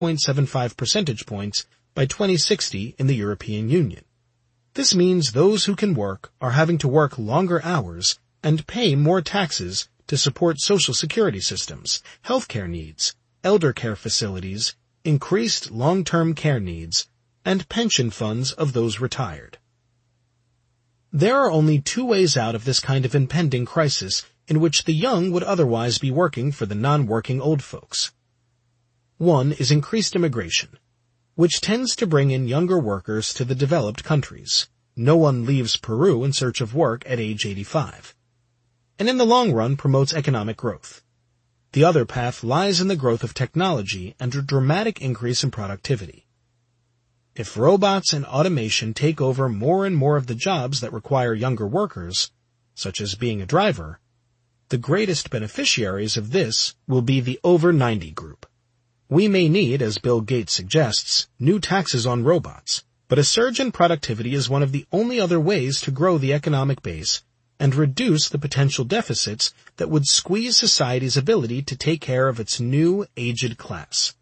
0.75 percentage points by 2060 in the European Union. This means those who can work are having to work longer hours and pay more taxes to support social security systems, healthcare needs, elder care facilities, increased long-term care needs, and pension funds of those retired. There are only two ways out of this kind of impending crisis in which the young would otherwise be working for the non-working old folks. One is increased immigration, which tends to bring in younger workers to the developed countries. No one leaves Peru in search of work at age 85. And in the long run promotes economic growth. The other path lies in the growth of technology and a dramatic increase in productivity. If robots and automation take over more and more of the jobs that require younger workers, such as being a driver, the greatest beneficiaries of this will be the over 90 group. We may need, as Bill Gates suggests, new taxes on robots, but a surge in productivity is one of the only other ways to grow the economic base and reduce the potential deficits that would squeeze society's ability to take care of its new, aged class.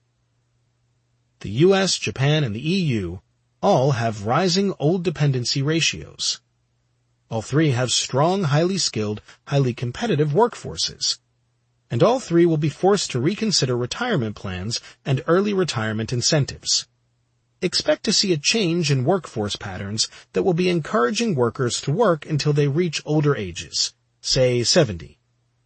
The US, Japan, and the EU all have rising old dependency ratios. All three have strong, highly skilled, highly competitive workforces. And all three will be forced to reconsider retirement plans and early retirement incentives. Expect to see a change in workforce patterns that will be encouraging workers to work until they reach older ages, say 70.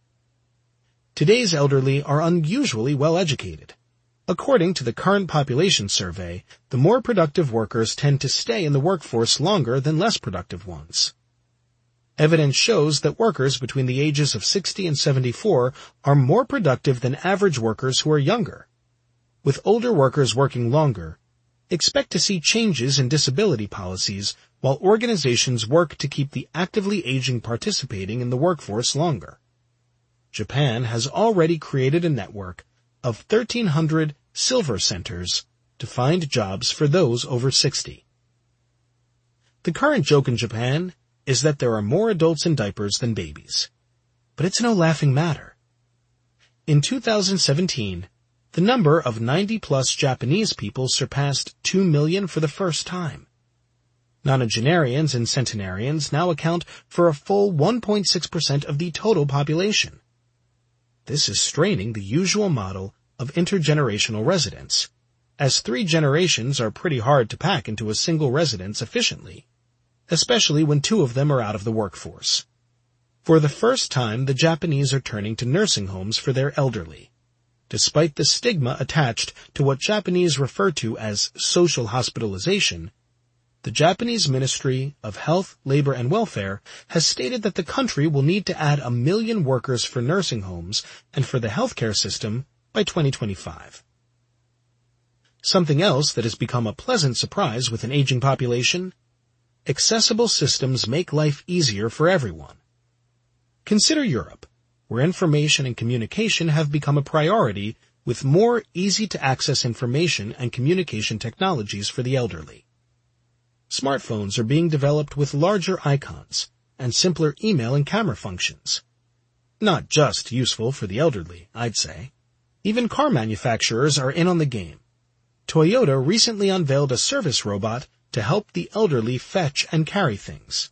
Today's elderly are unusually well educated. According to the current population survey, the more productive workers tend to stay in the workforce longer than less productive ones. Evidence shows that workers between the ages of 60 and 74 are more productive than average workers who are younger. With older workers working longer, expect to see changes in disability policies while organizations work to keep the actively aging participating in the workforce longer. Japan has already created a network of 1,300 silver centers to find jobs for those over 60. The current joke in Japan is that there are more adults in diapers than babies. But it's no laughing matter. In 2017, the number of 90-plus Japanese people surpassed 2 million for the first time. Nonagenarians and centenarians now account for a full 1.6% of the total population. This is straining the usual model of intergenerational residence, as 3 generations are pretty hard to pack into a single residence efficiently, especially when 2 of them are out of the workforce. For the first time, the Japanese are turning to nursing homes for their elderly. Despite the stigma attached to what Japanese refer to as social hospitalization, the Japanese Ministry of Health, Labor, and Welfare has stated that the country will need to add 1 million workers for nursing homes and for the healthcare system by 2025. Something else that has become a pleasant surprise with an aging population: accessible systems make life easier for everyone. Consider Europe, where information and communication have become a priority with more easy-to-access information and communication technologies for the elderly. Smartphones are being developed with larger icons and simpler email and camera functions. Not just useful for the elderly, I'd say. Even car manufacturers are in on the game. Toyota recently unveiled a service robot to help the elderly fetch and carry things.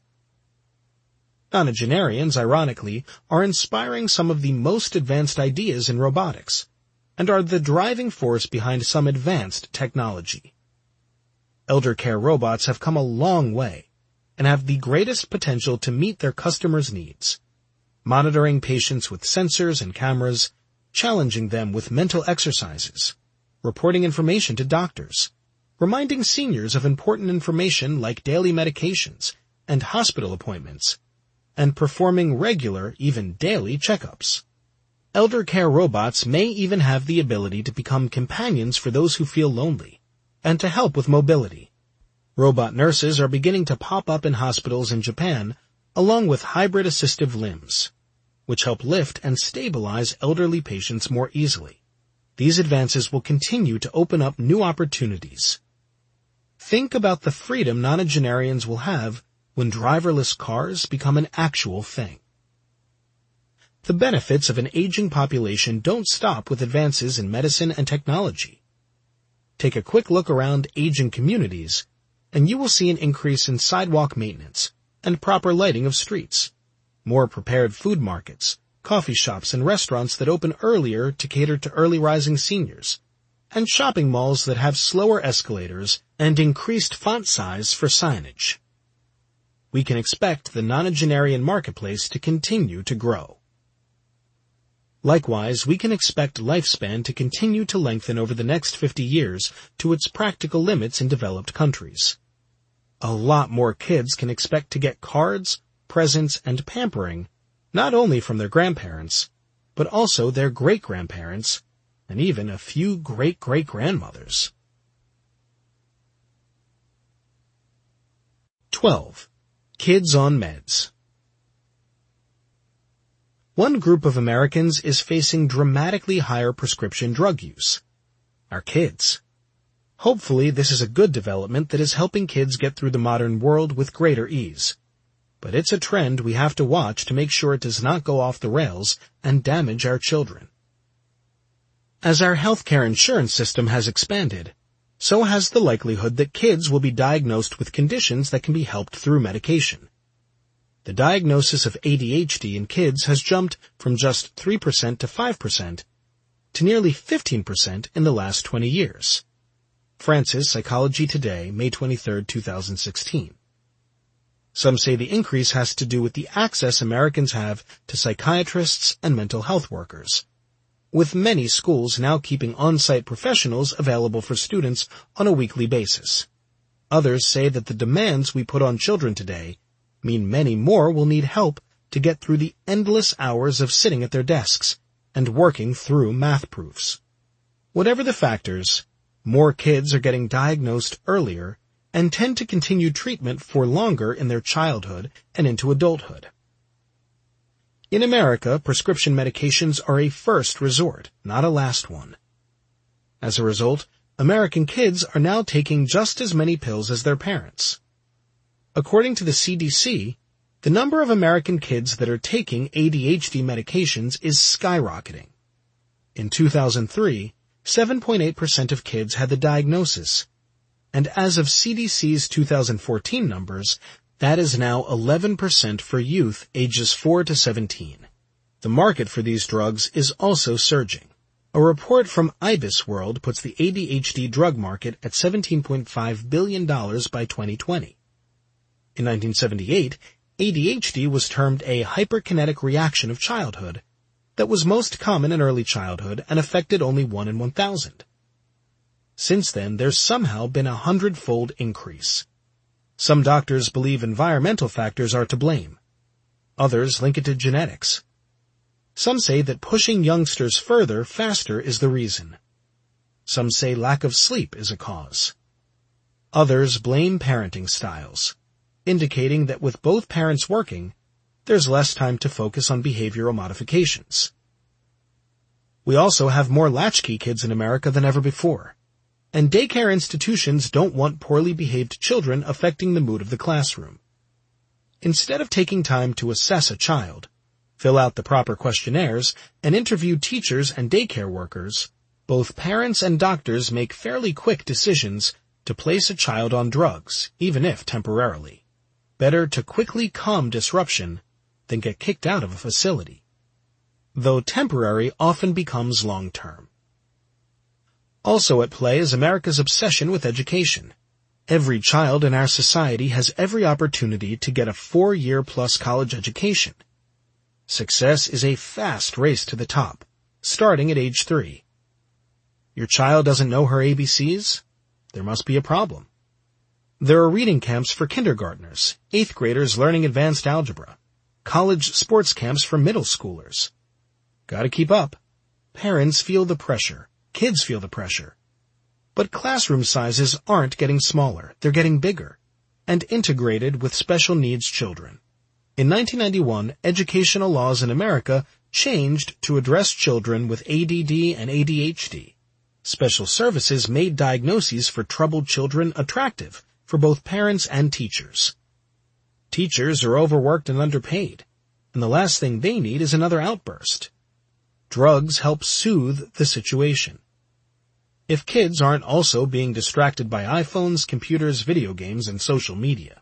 Nonagenarians, ironically, are inspiring some of the most advanced ideas in robotics, and are the driving force behind some advanced technology. Elder care robots have come a long way, and have the greatest potential to meet their customers' needs, monitoring patients with sensors and cameras, challenging them with mental exercises, reporting information to doctors, reminding seniors of important information like daily medications and hospital appointments, and performing regular, even daily checkups. Elder care robots may even have the ability to become companions for those who feel lonely, and to help with mobility. Robot nurses are beginning to pop up in hospitals in Japan, along with hybrid assistive limbs, which help lift and stabilize elderly patients more easily. These advances will continue to open up new opportunities. Think about the freedom nonagenarians will have when driverless cars become an actual thing. The benefits of an aging population don't stop with advances in medicine and technology. Take a quick look around aging communities, and you will see an increase in sidewalk maintenance and proper lighting of streets, more prepared food markets, coffee shops and restaurants that open earlier to cater to early rising seniors, and shopping malls that have slower escalators and increased font size for signage. We can expect the nonagenarian marketplace to continue to grow. Likewise, we can expect lifespan to continue to lengthen over the next 50 years to its practical limits in developed countries. A lot more kids can expect to get cards, presents, and pampering, not only from their grandparents, but also their great-grandparents, and even a few great-great-grandmothers. 12. Kids on meds. One group of Americans is facing dramatically higher prescription drug use: our kids. Hopefully, this is a good development that is helping kids get through the modern world with greater ease. But it's a trend we have to watch to make sure it does not go off the rails and damage our children. As our healthcare insurance system has expanded, so has the likelihood that kids will be diagnosed with conditions that can be helped through medication. The diagnosis of ADHD in kids has jumped from just 3% to 5% to nearly 15% in the last 20 years. Francis, Psychology Today, May 23, 2016. Some say the increase has to do with the access Americans have to psychiatrists and mental health workers, with many schools now keeping on-site professionals available for students on a weekly basis. Others say that the demands we put on children today mean many more will need help to get through the endless hours of sitting at their desks and working through math proofs. Whatever the factors, more kids are getting diagnosed earlier and tend to continue treatment for longer in their childhood and into adulthood. In America, prescription medications are a first resort, not a last one. As a result, American kids are now taking just as many pills as their parents. According to the CDC, the number of American kids that are taking ADHD medications is skyrocketing. In 2003, 7.8% of kids had the diagnosis, and as of CDC's 2014 numbers, that is now 11% for youth ages 4 to 17. The market for these drugs is also surging. A report from IBIS World puts the ADHD drug market at $17.5 billion by 2020. In 1978, ADHD was termed a hyperkinetic reaction of childhood that was most common in early childhood and affected only 1 in 1,000. Since then, there's somehow been a 100-fold increase. Some doctors believe environmental factors are to blame. Others link it to genetics. Some say that pushing youngsters further, faster is the reason. Some say lack of sleep is a cause. Others blame parenting styles, indicating that with both parents working, there's less time to focus on behavioral modifications. We also have more latchkey kids in America than ever before, and daycare institutions don't want poorly behaved children affecting the mood of the classroom. Instead of taking time to assess a child, fill out the proper questionnaires, and interview teachers and daycare workers, both parents and doctors make fairly quick decisions to place a child on drugs, even if temporarily. Better to quickly calm disruption than get kicked out of a facility, though temporary often becomes long-term. Also at play is America's obsession with education. Every child in our society has every opportunity to get a 4-year-plus college education. Success is a fast race to the top, starting at age 3. Your child doesn't know her ABCs? There must be a problem. There are reading camps for kindergartners, 8th graders learning advanced algebra, college sports camps for middle schoolers. Gotta keep up. Parents feel the pressure. Kids feel the pressure. But classroom sizes aren't getting smaller. They're getting bigger and integrated with special needs children. In 1991, educational laws in America changed to address children with ADD and ADHD. Special services made diagnoses for troubled children attractive for both parents and teachers. Teachers are overworked and underpaid, and the last thing they need is another outburst. Drugs help soothe the situation. if kids aren't also being distracted by iPhones, computers, video games, and social media.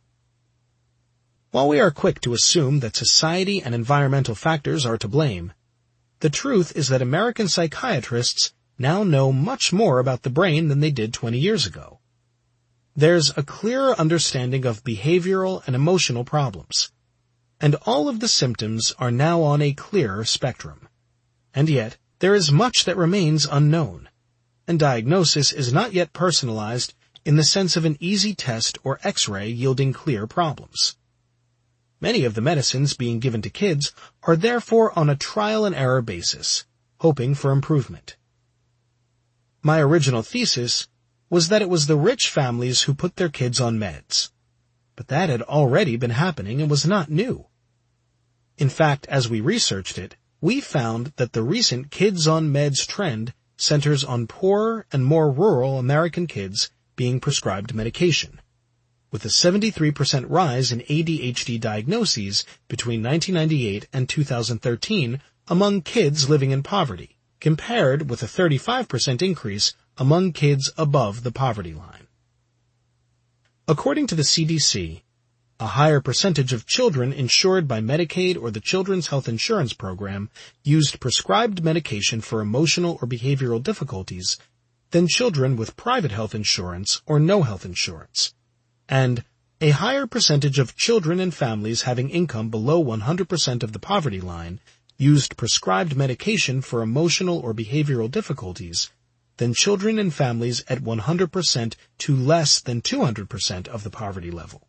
While we are quick to assume that society and environmental factors are to blame, the truth is that American psychiatrists now know much more about the brain than they did 20 years ago. There's a clearer understanding of behavioral and emotional problems, and all of the symptoms are now on a clearer spectrum. And yet, there is much that remains unknown, and diagnosis is not yet personalized in the sense of an easy test or X-ray yielding clear problems. Many of the medicines being given to kids are therefore on a trial-and-error basis, hoping for improvement. My original thesis was that it was the rich families who put their kids on meds, but that had already been happening and was not new. In fact, as we researched it, we found that the recent kids on meds trend centers on poorer and more rural American kids being prescribed medication, with a 73% rise in ADHD diagnoses between 1998 and 2013 among kids living in poverty, compared with a 35% increase among kids above the poverty line. According to the CDC, a higher percentage of children insured by Medicaid or the Children's Health Insurance Program used prescribed medication for emotional or behavioral difficulties than children with private health insurance or no health insurance, and a higher percentage of children and families having income below 100% of the poverty line used prescribed medication for emotional or behavioral difficulties than children and families at 100% to less than 200% of the poverty level.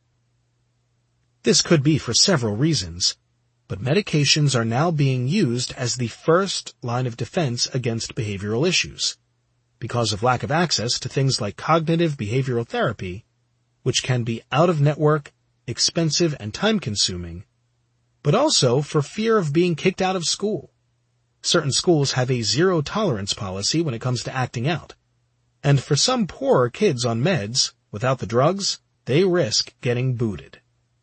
This could be for several reasons, but medications are now being used as the first line of defense against behavioral issues, because of lack of access to things like cognitive behavioral therapy, which can be out-of-network, expensive, and time-consuming, but also for fear of being kicked out of school. Certain schools have a zero-tolerance policy when it comes to acting out, and for some poorer kids on meds, without the drugs, they risk getting booted.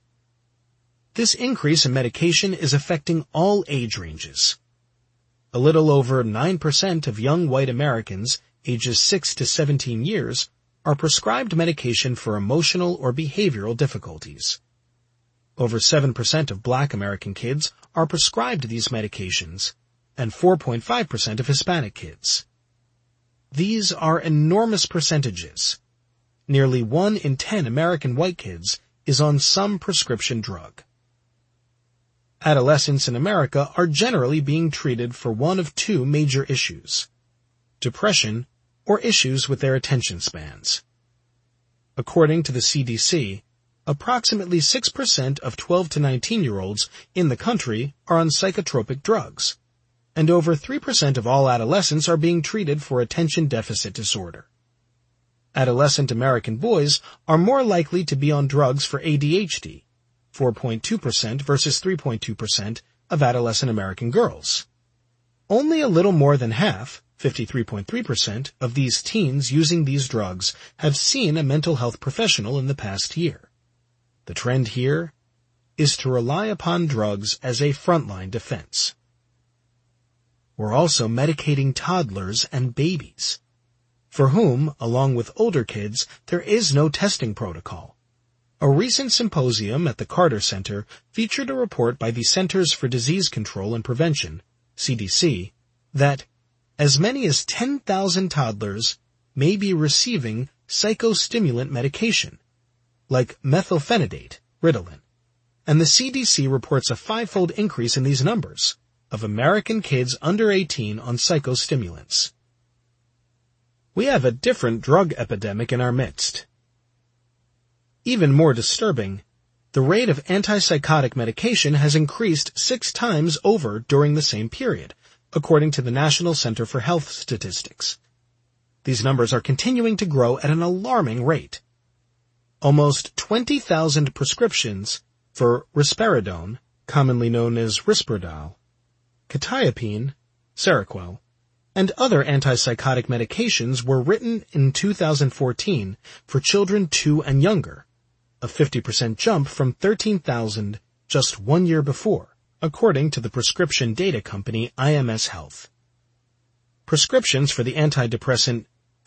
This increase in medication is affecting all age ranges. A little over 9% of young white Americans ages 6 to 17 years are prescribed medication for emotional or behavioral difficulties. Over 7% of Black American kids are prescribed these medications, and 4.5% of Hispanic kids. These are enormous percentages. Nearly 1 in 10 American white kids is on some prescription drug. Adolescents in America are generally being treated for one of two major issues: depression or issues with their attention spans. According to the CDC, approximately 6% of 12 to 19-year-olds in the country are on psychotropic drugs, and over 3% of all adolescents are being treated for attention deficit disorder. Adolescent American boys are more likely to be on drugs for ADHD, 4.2% versus 3.2% of adolescent American girls. Only a little more than half, 53.3%, of these teens using these drugs have seen a mental health professional in the past year. The trend here is to rely upon drugs as a frontline defense. We're also medicating toddlers and babies, for whom, along with older kids, there is no testing protocol. A recent symposium at the Carter Center featured a report by the Centers for Disease Control and Prevention, CDC, that as many as 10,000 toddlers may be receiving psychostimulant medication, like methylphenidate, Ritalin, and the CDC reports a 5-fold increase in these numbers of American kids under 18 on psychostimulants. We have a different drug epidemic in our midst. Even more disturbing, the rate of antipsychotic medication has increased 6 times over during the same period, according to the National Center for Health Statistics. These numbers are continuing to grow at an alarming rate. Almost 20,000 prescriptions for risperidone, commonly known as Risperdal, quetiapine, Seroquel, and other antipsychotic medications were written in 2014 for children 2 and younger, a 50% jump from 13,000 just 1 year before, according to the prescription data company IMS Health. Prescriptions for the antidepressant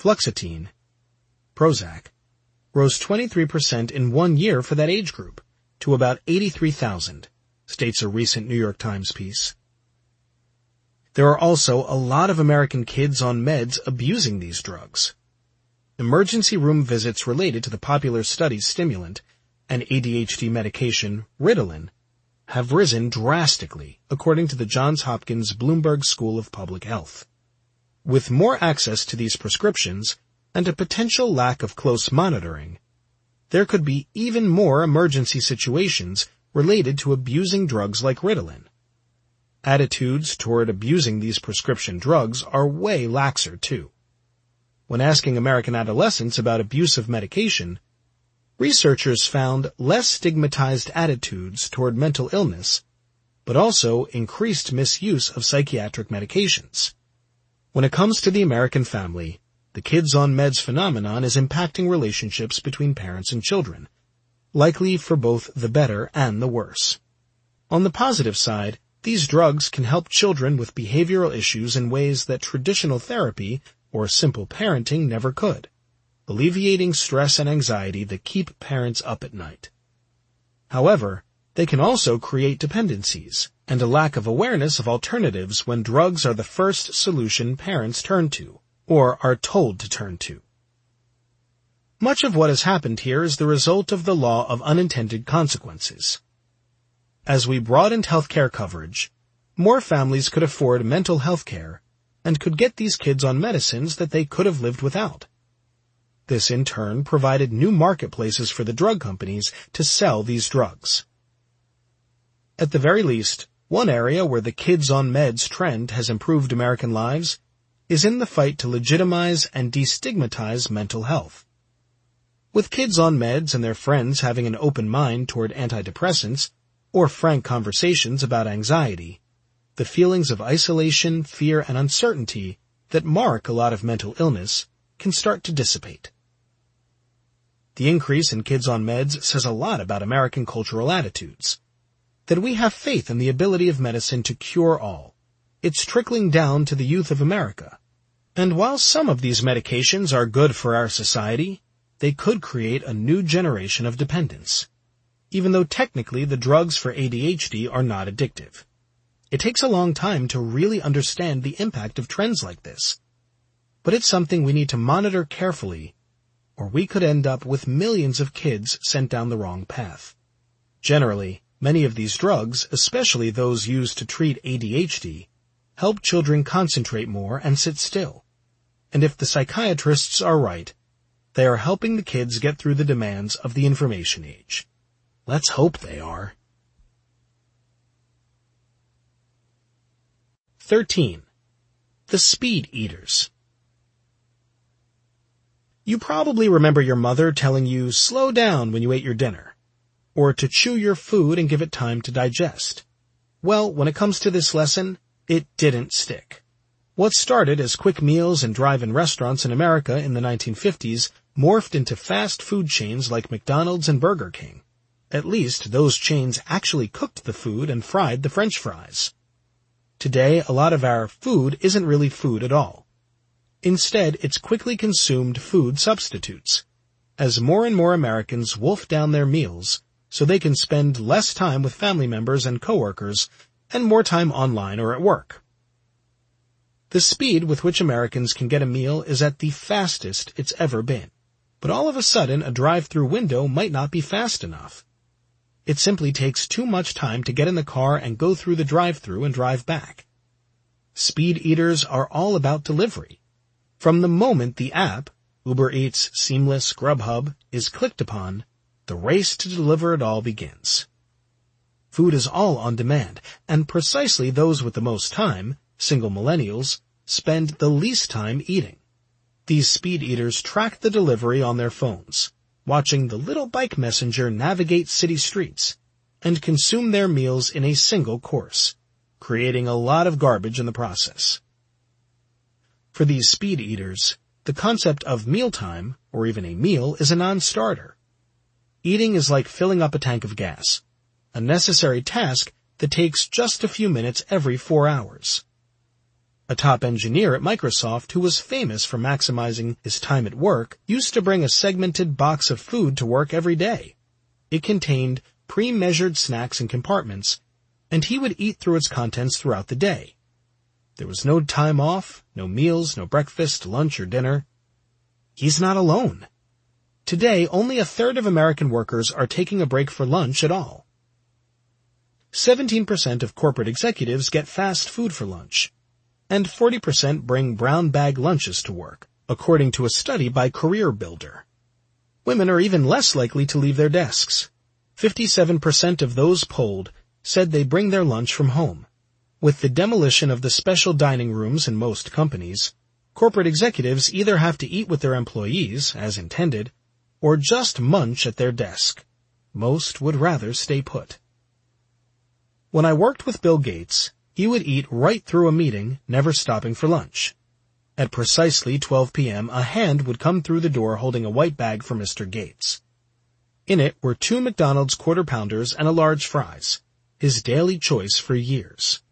fluoxetine, Prozac, rose 23% in 1 year for that age group, to about 83,000, states a recent New York Times piece. There are also a lot of American kids on meds abusing these drugs. Emergency room visits related to the popular study stimulant and ADHD medication Ritalin have risen drastically, according to the Johns Hopkins Bloomberg School of Public Health. With more access to these prescriptions and a potential lack of close monitoring, there could be even more emergency situations related to abusing drugs like Ritalin. Attitudes toward abusing these prescription drugs are way laxer, too. When asking American adolescents about abuse of medication, researchers found less stigmatized attitudes toward mental illness, but also increased misuse of psychiatric medications. When it comes to the American family, the kids on meds phenomenon is impacting relationships between parents and children, likely for both the better and the worse. On the positive side, these drugs can help children with behavioral issues in ways that traditional therapy or simple parenting never could, alleviating stress and anxiety that keep parents up at night. However, they can also create dependencies and a lack of awareness of alternatives when drugs are the first solution parents turn to, or are told to turn to. Much of what has happened here is the result of the law of unintended consequences. As we broadened healthcare coverage, more families could afford mental health care and could get these kids on medicines that they could have lived without. This in turn provided new marketplaces for the drug companies to sell these drugs. At the very least, one area where the kids on meds trend has improved American lives is in the fight to legitimize and destigmatize mental health. With kids on meds and their friends having an open mind toward antidepressants or frank conversations about anxiety, the feelings of isolation, fear, and uncertainty that mark a lot of mental illness can start to dissipate. The increase in kids on meds says a lot about American cultural attitudes. That we have faith in the ability of medicine to cure all. It's trickling down to the youth of America. And while some of these medications are good for our society, they could create a new generation of dependence, even though technically the drugs for ADHD are not addictive. It takes a long time to really understand the impact of trends like this. But it's something we need to monitor carefully, or we could end up with millions of kids sent down the wrong path. Generally, many of these drugs, especially those used to treat ADHD, help children concentrate more and sit still. And if the psychiatrists are right, they are helping the kids get through the demands of the information age. Let's hope they are. 13. The Speed Eaters. You probably remember your mother telling you, slow down when you ate your dinner, or to chew your food and give it time to digest. Well, when it comes to this lesson, it didn't stick. What started as quick meals and drive-in restaurants in America in the 1950s morphed into fast food chains like McDonald's and Burger King. At least those chains actually cooked the food and fried the French fries. Today, a lot of our food isn't really food at all. Instead, it's quickly consumed food substitutes, as more and more Americans wolf down their meals so they can spend less time with family members and coworkers and more time online or at work. The speed with which Americans can get a meal is at the fastest it's ever been. But all of a sudden, a drive-through window might not be fast enough. It simply takes too much time to get in the car and go through the drive-through and drive back. Speed eaters are all about delivery. From the moment the app, Uber Eats, Seamless, Grubhub, is clicked upon, the race to deliver it all begins. Food is all on demand, and precisely those with the most time, single millennials, spend the least time eating. These speed eaters track the delivery on their phones, watching the little bike messenger navigate city streets, and consume their meals in a single course, creating a lot of garbage in the process. For these speed eaters, the concept of mealtime, or even a meal, is a non-starter. Eating is like filling up a tank of gas, a necessary task that takes just a few minutes every 4 hours. A top engineer at Microsoft who was famous for maximizing his time at work used to bring a segmented box of food to work every day. It contained pre-measured snacks in compartments, and he would eat through its contents throughout the day. There was no time off, no meals, no breakfast, lunch, or dinner. He's not alone. Today, only a third of American workers are taking a break for lunch at all. 17% of corporate executives get fast food for lunch, and 40% bring brown bag lunches to work, according to a study by Career Builder. Women are even less likely to leave their desks. 57% of those polled said they bring their lunch from home. With the demolition of the special dining rooms in most companies, corporate executives either have to eat with their employees, as intended, or just munch at their desk. Most would rather stay put. When I worked with Bill Gates, he would eat right through a meeting, never stopping for lunch. At precisely 12 p.m., a hand would come through the door holding a white bag for Mr. Gates. In it were 2 McDonald's Quarter Pounders and a large fries, his daily choice for years.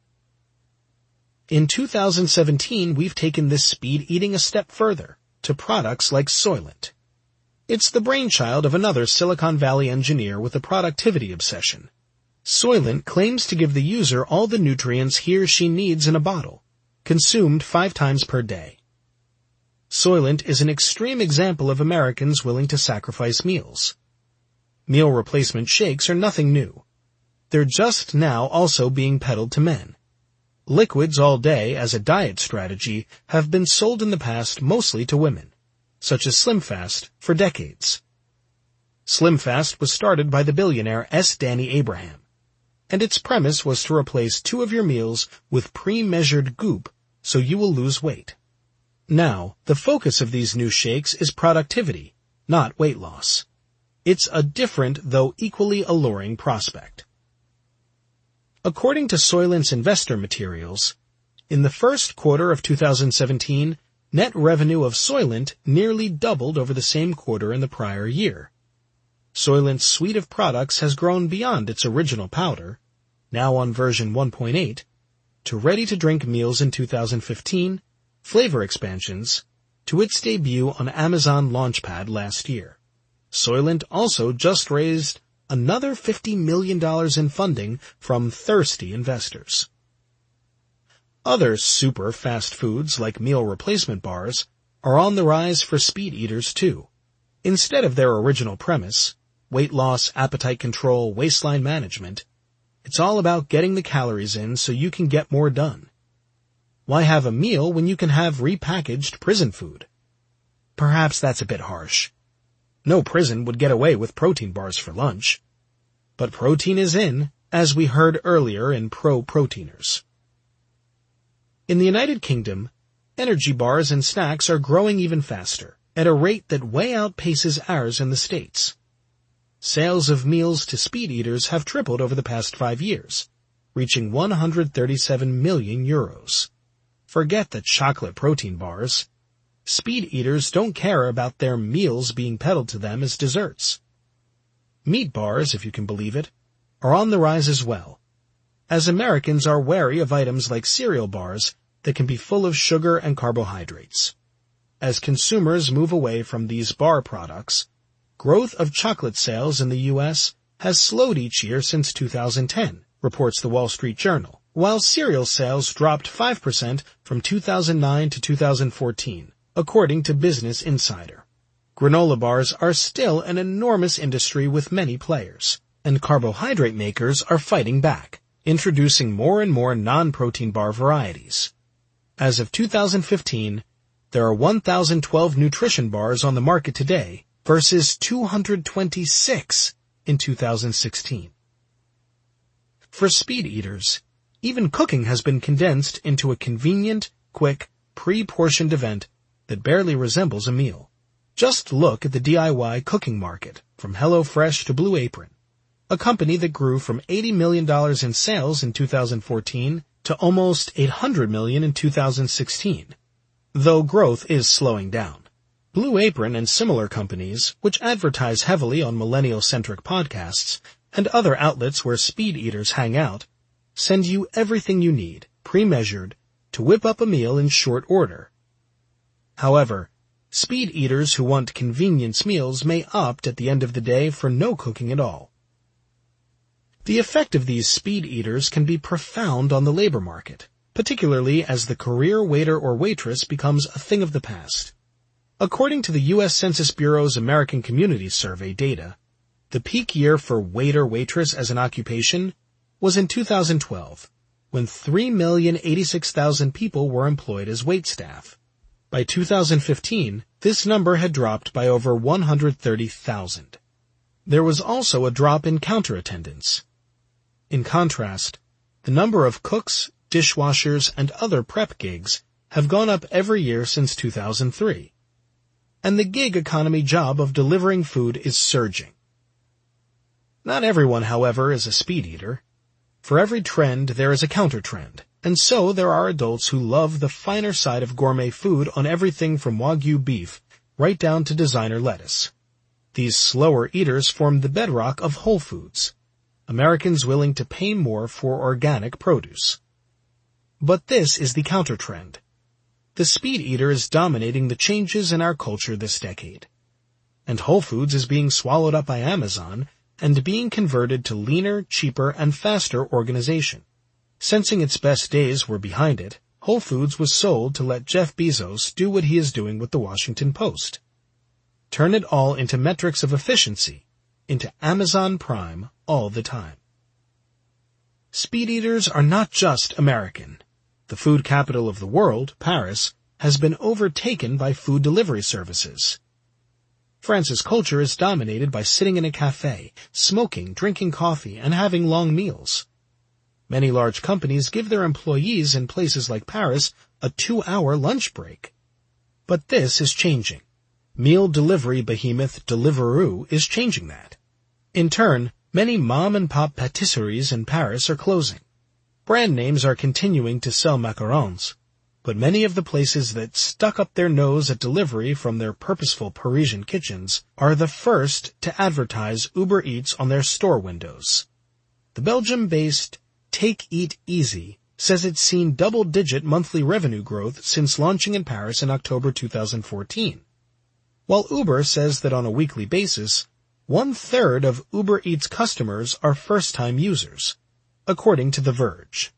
In 2017, we've taken this speed eating a step further, to products like Soylent. It's the brainchild of another Silicon Valley engineer with a productivity obsession. Soylent claims to give the user all the nutrients he or she needs in a bottle, consumed 5 times per day. Soylent is an extreme example of Americans willing to sacrifice meals. Meal replacement shakes are nothing new. They're just now also being peddled to men. Liquids all day as a diet strategy have been sold in the past mostly to women, such as SlimFast, for decades. SlimFast was started by the billionaire S. Danny Abraham, and its premise was to replace 2 of your meals with pre-measured goop so you will lose weight. Now, the focus of these new shakes is productivity, not weight loss. It's a different, though equally alluring prospect. According to Soylent's investor materials, in the first quarter of 2017, net revenue of Soylent nearly doubled over the same quarter in the prior year. Soylent's suite of products has grown beyond its original powder, now on version 1.8, to ready-to-drink meals in 2015, flavor expansions, to its debut on Amazon Launchpad last year. Soylent also just raised another $50 million in funding from thirsty investors. Other super fast foods like meal replacement bars are on the rise for speed eaters too. Instead of their original premise, weight loss, appetite control, waistline management, it's all about getting the calories in so you can get more done. Why have a meal when you can have repackaged prison food? Perhaps that's a bit harsh. No prison would get away with protein bars for lunch. But protein is in, as we heard earlier in Pro-Proteiners. In the United Kingdom, energy bars and snacks are growing even faster, at a rate that way outpaces ours in the States. Sales of meals to speed eaters have tripled over the past 5 years, reaching 137 million euros. Forget the chocolate protein bars. Speed eaters don't care about their meals being peddled to them as desserts. Meat bars, if you can believe it, are on the rise as well, as Americans are wary of items like cereal bars that can be full of sugar and carbohydrates. As consumers move away from these bar products, growth of chocolate sales in the U.S. has slowed each year since 2010, reports the Wall Street Journal, while cereal sales dropped 5% from 2009 to 2014. According to Business Insider. Granola bars are still an enormous industry with many players, and carbohydrate makers are fighting back, introducing more and more non-protein bar varieties. As of 2015, there are 1,012 nutrition bars on the market today versus 226 in 2016. For speed eaters, even cooking has been condensed into a convenient, quick, pre-portioned event that barely resembles a meal. Just look at the DIY cooking market, from HelloFresh to Blue Apron, a company that grew from $80 million in sales in 2014 to almost $800 million in 2016, though growth is slowing down. Blue Apron and similar companies, which advertise heavily on millennial-centric podcasts and other outlets where speed eaters hang out, send you everything you need, pre-measured, to whip up a meal in short order. However, speed eaters who want convenience meals may opt at the end of the day for no cooking at all. The effect of these speed eaters can be profound on the labor market, particularly as the career waiter or waitress becomes a thing of the past. According to the U.S. Census Bureau's American Community Survey data, the peak year for waiter-waitress as an occupation was in 2012, when 3,086,000 people were employed as waitstaff. By 2015, this number had dropped by over 130,000. There was also a drop in counter attendants. In contrast, the number of cooks, dishwashers, and other prep gigs have gone up every year since 2003. And the gig economy job of delivering food is surging. Not everyone, however, is a speed eater. For every trend, there is a counter-trend, and so there are adults who love the finer side of gourmet food on everything from Wagyu beef right down to designer lettuce. These slower eaters form the bedrock of Whole Foods, Americans willing to pay more for organic produce. But this is the counter-trend. The speed eater is dominating the changes in our culture this decade. And Whole Foods is being swallowed up by Amazon and being converted to leaner, cheaper, and faster organization. Sensing its best days were behind it, Whole Foods was sold to let Jeff Bezos do what he is doing with the Washington Post. Turn it all into metrics of efficiency, into Amazon Prime all the time. Speed eaters are not just American. The food capital of the world, Paris, has been overtaken by food delivery services. France's culture is dominated by sitting in a cafe, smoking, drinking coffee, and having long meals. Many large companies give their employees in places like Paris a 2-hour lunch break. But this is changing. Meal delivery behemoth Deliveroo is changing that. In turn, many mom-and-pop patisseries in Paris are closing. Brand names are continuing to sell macarons, but many of the places that stuck up their nose at delivery from their purposeful Parisian kitchens are the first to advertise Uber Eats on their store windows. The Belgium-based Take Eat Easy says it's seen double-digit monthly revenue growth since launching in Paris in October 2014, while Uber says that on a weekly basis, 1/3 of Uber Eats customers are first-time users, according to The Verge.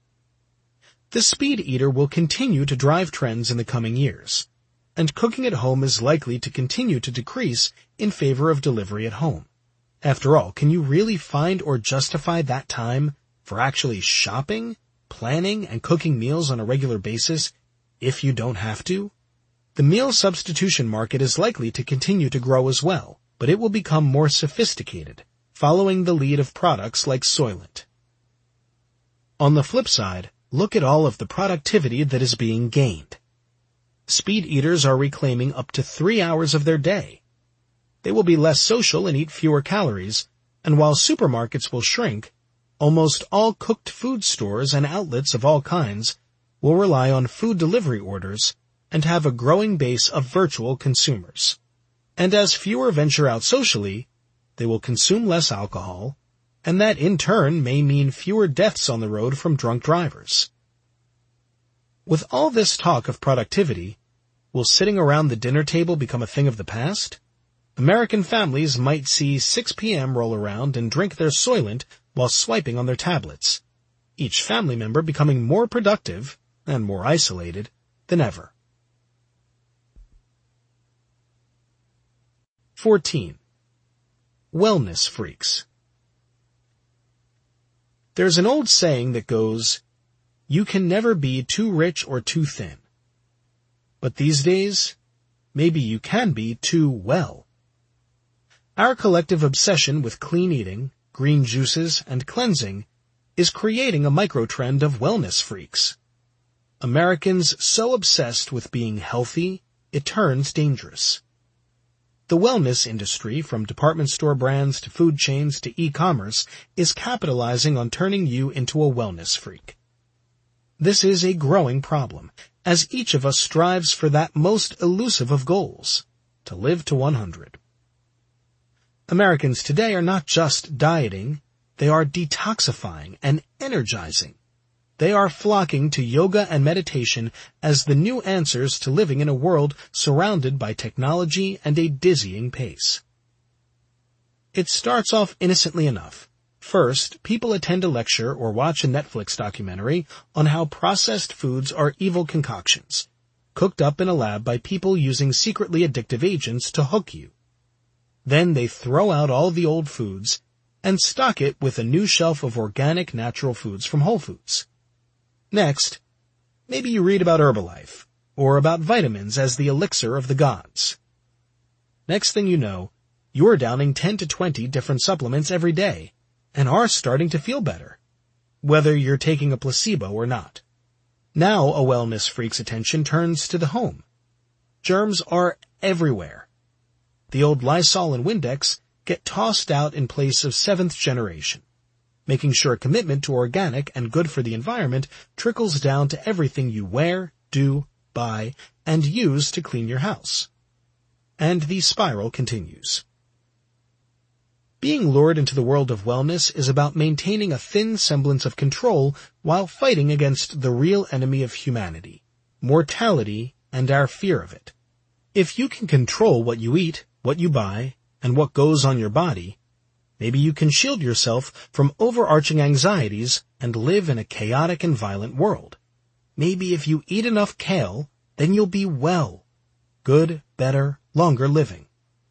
The speed eater will continue to drive trends in the coming years, and cooking at home is likely to continue to decrease in favor of delivery at home. After all, can you really find or justify that time for actually shopping, planning, and cooking meals on a regular basis if you don't have to? The meal substitution market is likely to continue to grow as well, but it will become more sophisticated, following the lead of products like Soylent. On the flip side, look at all of the productivity that is being gained. Speed eaters are reclaiming up to 3 hours of their day. They will be less social and eat fewer calories, and while supermarkets will shrink, almost all cooked food stores and outlets of all kinds will rely on food delivery orders and have a growing base of virtual consumers. And as fewer venture out socially, they will consume less alcohol, and that in turn may mean fewer deaths on the road from drunk drivers. With all this talk of productivity, will sitting around the dinner table become a thing of the past? American families might see 6 p.m. roll around and drink their Soylent while swiping on their tablets, each family member becoming more productive and more isolated than ever. 14. Wellness freaks. There's an old saying that goes, "You can never be too rich or too thin." But these days, maybe you can be too well. Our collective obsession with clean eating, green juices, and cleansing is creating a microtrend of wellness freaks. Americans so obsessed with being healthy, it turns dangerous. The wellness industry, from department store brands to food chains to e-commerce, is capitalizing on turning you into a wellness freak. This is a growing problem, as each of us strives for that most elusive of goals, to live to 100. Americans today are not just dieting, they are detoxifying and energizing. they are flocking to yoga and meditation as the new answers to living in a world surrounded by technology and a dizzying pace. It starts off innocently enough. First, people attend a lecture or watch a Netflix documentary on how processed foods are evil concoctions, cooked up in a lab by people using secretly addictive agents to hook you. Then they throw out all the old foods and stock it with a new shelf of organic, natural foods from Whole Foods. Next, maybe you read about Herbalife, or about vitamins as the elixir of the gods. Next thing you know, you're downing 10 to 20 different supplements every day, and are starting to feel better, whether you're taking a placebo or not. Now a wellness freak's attention turns to the home. Germs are everywhere. The old Lysol and Windex get tossed out in place of seventh generation, making sure commitment to organic and good for the environment trickles down to everything you wear, do, buy, and use to clean your house. And the spiral continues. Being lured into the world of wellness is about maintaining a thin semblance of control while fighting against the real enemy of humanity, mortality, and our fear of it. If you can control what you eat, what you buy, and what goes on your body, maybe you can shield yourself from overarching anxieties and live in a chaotic and violent world. Maybe if you eat enough kale, then you'll be well. Good, better, longer living.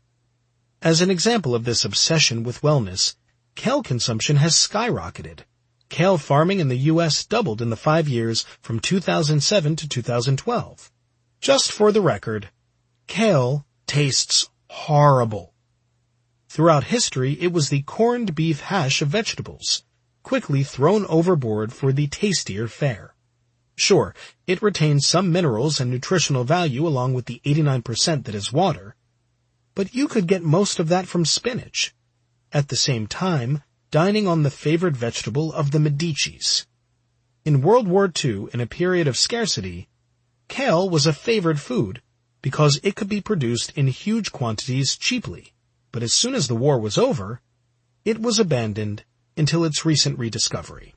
As an example of this obsession with wellness, kale consumption has skyrocketed. Kale farming in the U.S. doubled in the 5 years from 2007 to 2012. Just for the record, kale tastes horrible. Throughout history, it was the corned beef hash of vegetables, quickly thrown overboard for the tastier fare. Sure, it retains some minerals and nutritional value along with the 89% that is water, but you could get most of that from spinach. At the same time, dining on the favored vegetable of the Medicis. In World War II, in a period of scarcity, kale was a favored food because it could be produced in huge quantities cheaply. But as soon as the war was over, it was abandoned until its recent rediscovery.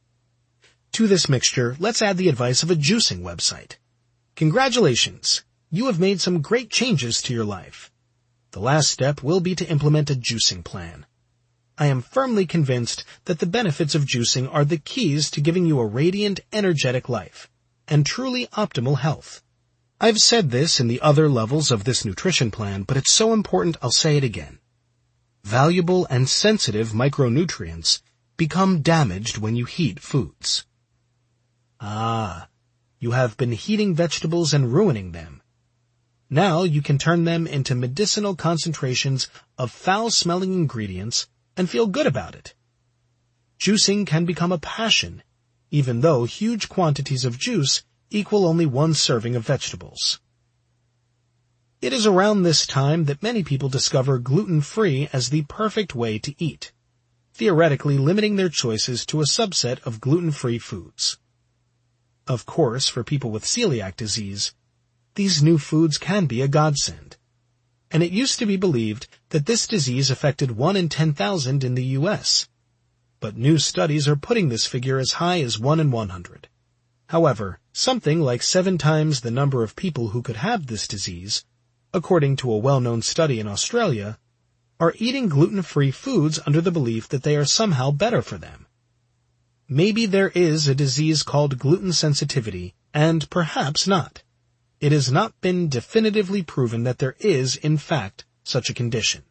To this mixture, let's add the advice of a juicing website. Congratulations! You have made some great changes to your life. The last step will be to implement a juicing plan. I am firmly convinced that the benefits of juicing are the keys to giving you a radiant, energetic life and truly optimal health. I've said this in the other levels of this nutrition plan, but it's so important I'll say it again. Valuable and sensitive micronutrients become damaged when you heat foods. You have been heating vegetables and ruining them. Now you can turn them into medicinal concentrations of foul-smelling ingredients and feel good about it. Juicing can become a passion, even though huge quantities of juice equal only 1 serving of vegetables. It is around this time that many people discover gluten-free as the perfect way to eat, theoretically limiting their choices to a subset of gluten-free foods. Of course, for people with celiac disease, these new foods can be a godsend. And it used to be believed that this disease affected 1 in 10,000 in the U.S., but new studies are putting this figure as high as 1 in 100. However, something like 7 times the number of people who could have this disease, according to a well-known study in Australia, are eating gluten-free foods under the belief that they are somehow better for them. Maybe there is a disease called gluten sensitivity, and perhaps not. It has not been definitively proven that there is, in fact, such a condition.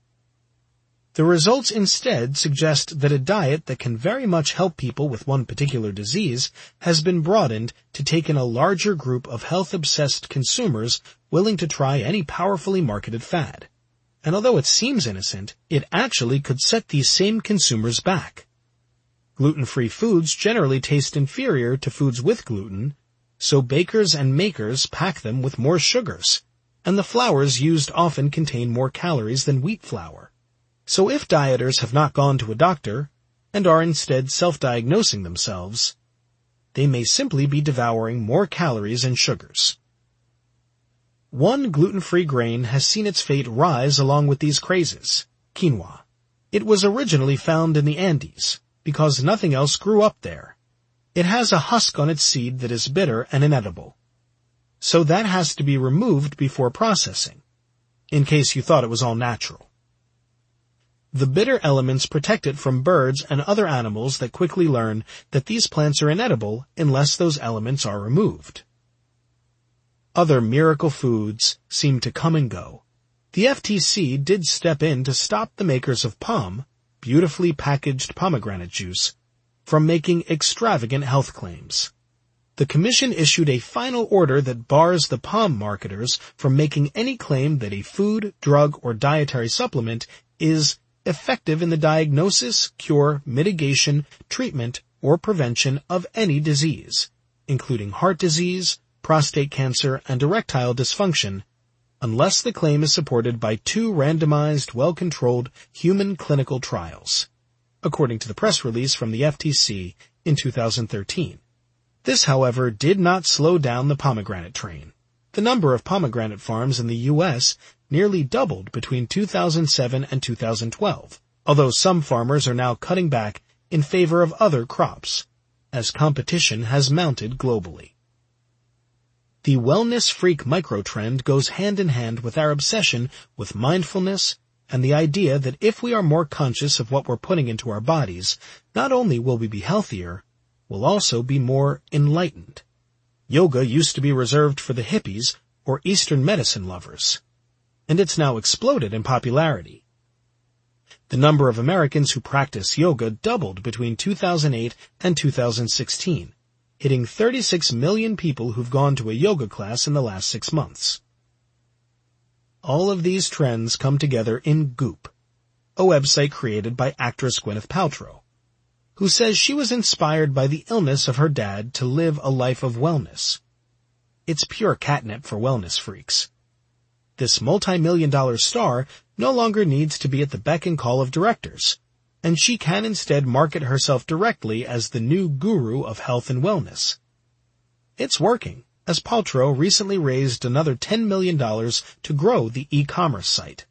The results instead suggest that a diet that can very much help people with one particular disease has been broadened to take in a larger group of health-obsessed consumers willing to try any powerfully marketed fad. And although it seems innocent, it actually could set these same consumers back. Gluten-free foods generally taste inferior to foods with gluten, so bakers and makers pack them with more sugars, and the flours used often contain more calories than wheat flour. So if dieters have not gone to a doctor, and are instead self-diagnosing themselves, they may simply be devouring more calories and sugars. One gluten-free grain has seen its fate rise along with these crazes, quinoa. It was originally found in the Andes, because nothing else grew up there. It has a husk on its seed that is bitter and inedible. So that has to be removed before processing, in case you thought it was all natural. The bitter elements protect it from birds and other animals that quickly learn that these plants are inedible unless those elements are removed. Other miracle foods seem to come and go. The FTC did step in to stop the makers of POM, beautifully packaged pomegranate juice, from making extravagant health claims. The Commission issued a final order that bars the POM marketers from making any claim that a food, drug, or dietary supplement is effective in the diagnosis, cure, mitigation, treatment, or prevention of any disease, including heart disease, prostate cancer, and erectile dysfunction, unless the claim is supported by 2 randomized, well-controlled human clinical trials, according to the press release from the FTC in 2013. This, however, did not slow down the pomegranate train. The number of pomegranate farms in the U.S. nearly doubled between 2007 and 2012, although some farmers are now cutting back in favor of other crops, as competition has mounted globally. The wellness freak microtrend goes hand in hand with our obsession with mindfulness and the idea that if we are more conscious of what we're putting into our bodies, not only will we be healthier, we'll also be more enlightened. Yoga used to be reserved for the hippies or Eastern medicine lovers, and it's now exploded in popularity. The number of Americans who practice yoga doubled between 2008 and 2016, hitting 36 million people who've gone to a yoga class in the last 6 months. All of these trends come together in Goop, a website created by actress Gwyneth Paltrow, who says she was inspired by the illness of her dad to live a life of wellness. It's pure catnip for wellness freaks. This multi-million-dollar star no longer needs to be at the beck and call of directors, and she can instead market herself directly as the new guru of health and wellness. It's working, as Paltrow recently raised another $10 million to grow the e-commerce site.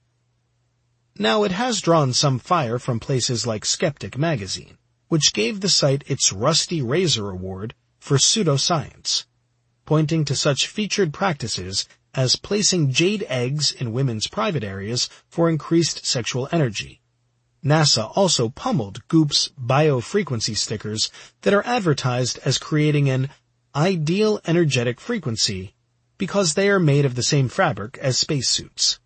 Now, it has drawn some fire from places like Skeptic magazine, which gave the site its Rusty Razor Award for pseudoscience, pointing to such featured practices as placing jade eggs in women's private areas for increased sexual energy. NASA also pummeled Goop's biofrequency stickers that are advertised as creating an ideal energetic frequency because they are made of the same fabric as spacesuits.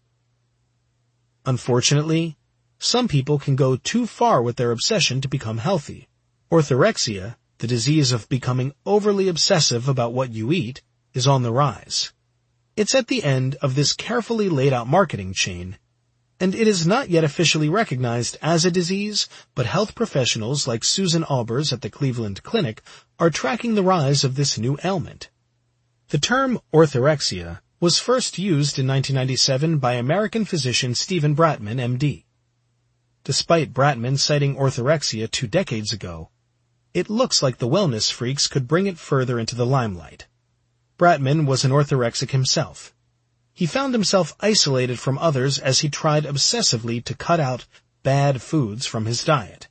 Unfortunately, some people can go too far with their obsession to become healthy. Orthorexia, the disease of becoming overly obsessive about what you eat, is on the rise. It's at the end of this carefully laid out marketing chain, and it is not yet officially recognized as a disease, but health professionals like Susan Albers at the Cleveland Clinic are tracking the rise of this new ailment. The term orthorexia was first used in 1997 by American physician Stephen Bratman, MD. Despite Bratman citing orthorexia 2 decades ago, it looks like the wellness freaks could bring it further into the limelight. Bratman was an orthorexic himself. He found himself isolated from others as he tried obsessively to cut out bad foods from his diet.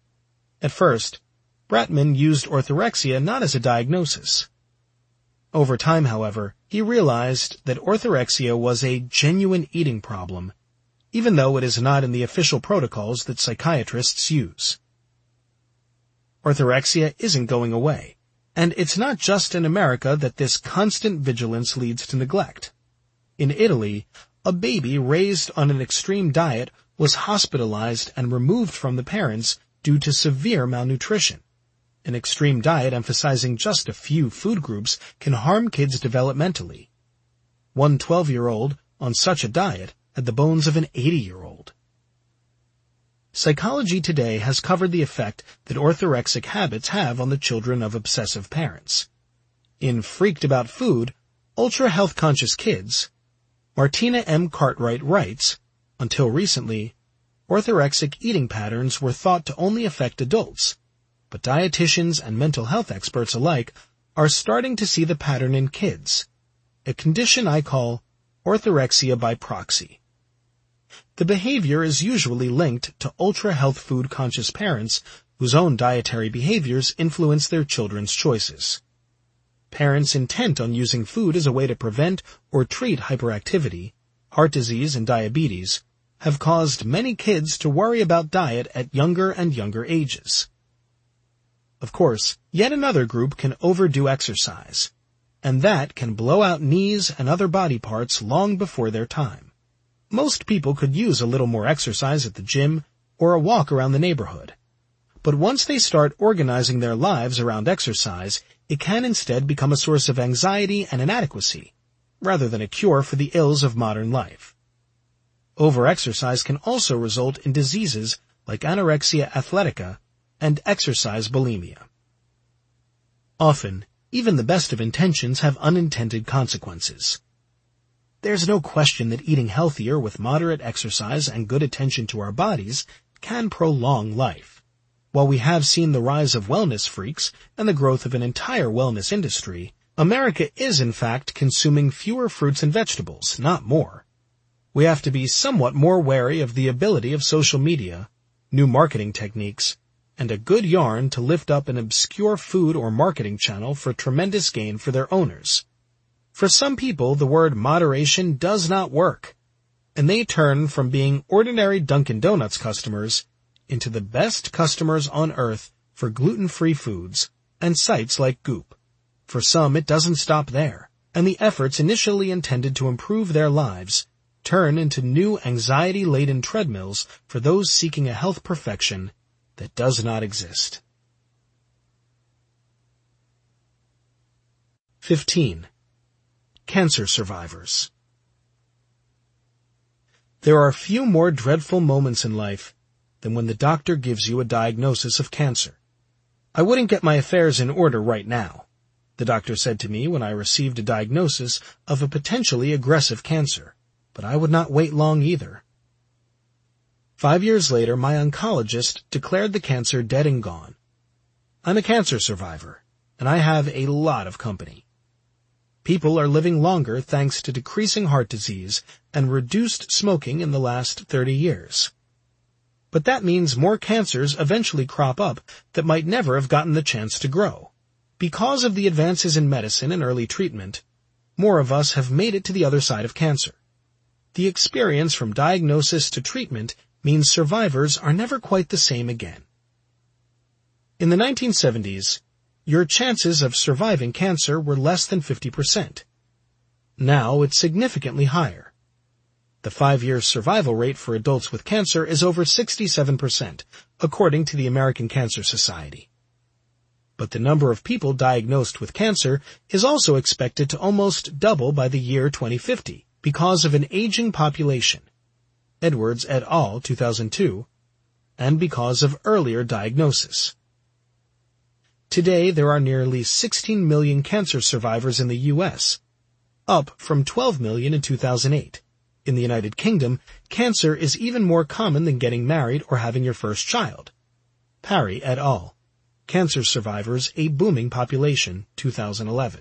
At first, Bratman used orthorexia not as a diagnosis. Over time, however, he realized that orthorexia was a genuine eating problem, even though it is not in the official protocols that psychiatrists use. Orthorexia isn't going away, and it's not just in America that this constant vigilance leads to neglect. In Italy, a baby raised on an extreme diet was hospitalized and removed from the parents due to severe malnutrition. An extreme diet emphasizing just a few food groups can harm kids developmentally. One 12-year-old on such a diet had the bones of an 80-year-old. Psychology Today has covered the effect that orthorexic habits have on the children of obsessive parents. In Freaked About Food, Ultra Health Conscious Kids, Martina M. Cartwright writes, until recently, orthorexic eating patterns were thought to only affect adults, but dietitians and mental health experts alike are starting to see the pattern in kids, a condition I call orthorexia by proxy. The behavior is usually linked to ultra-health food-conscious parents whose own dietary behaviors influence their children's choices. Parents intent on using food as a way to prevent or treat hyperactivity, heart disease, and diabetes have caused many kids to worry about diet at younger and younger ages. Of course, yet another group can overdo exercise, and that can blow out knees and other body parts long before their time. Most people could use a little more exercise at the gym or a walk around the neighborhood. But once they start organizing their lives around exercise, it can instead become a source of anxiety and inadequacy, rather than a cure for the ills of modern life. Overexercise can also result in diseases like anorexia athletica and exercise bulimia. Often, even the best of intentions have unintended consequences. There's no question that eating healthier with moderate exercise and good attention to our bodies can prolong life. While we have seen the rise of wellness freaks and the growth of an entire wellness industry, America is in fact consuming fewer fruits and vegetables, not more. We have to be somewhat more wary of the ability of social media, new marketing techniques, and a good yarn to lift up an obscure food or marketing channel for tremendous gain for their owners. For some people, the word moderation does not work, and they turn from being ordinary Dunkin' Donuts customers into the best customers on earth for gluten-free foods and sites like Goop. For some, it doesn't stop there, and the efforts initially intended to improve their lives turn into new anxiety-laden treadmills for those seeking a health perfection that does not exist. 15. Cancer survivors. There are few more dreadful moments in life than when the doctor gives you a diagnosis of cancer. I wouldn't get my affairs in order right now, the doctor said to me when I received a diagnosis of a potentially aggressive cancer, but I would not wait long either. 5 years later, my oncologist declared the cancer dead and gone. I'm a cancer survivor, and I have a lot of company. People are living longer thanks to decreasing heart disease and reduced smoking in the last 30 years. But that means more cancers eventually crop up that might never have gotten the chance to grow. Because of the advances in medicine and early treatment, more of us have made it to the other side of cancer. The experience from diagnosis to treatment means survivors are never quite the same again. In the 1970s, your chances of surviving cancer were less than 50%. Now it's significantly higher. The 5-year survival rate for adults with cancer is over 67%, according to the American Cancer Society. But the number of people diagnosed with cancer is also expected to almost double by the year 2050 because of an aging population, Edwards et al., 2002, and because of earlier diagnosis. Today, there are nearly 16 million cancer survivors in the U.S., up from 12 million in 2008. In the United Kingdom, cancer is even more common than getting married or having your first child. Parry et al., Cancer Survivors, a Booming Population, 2011.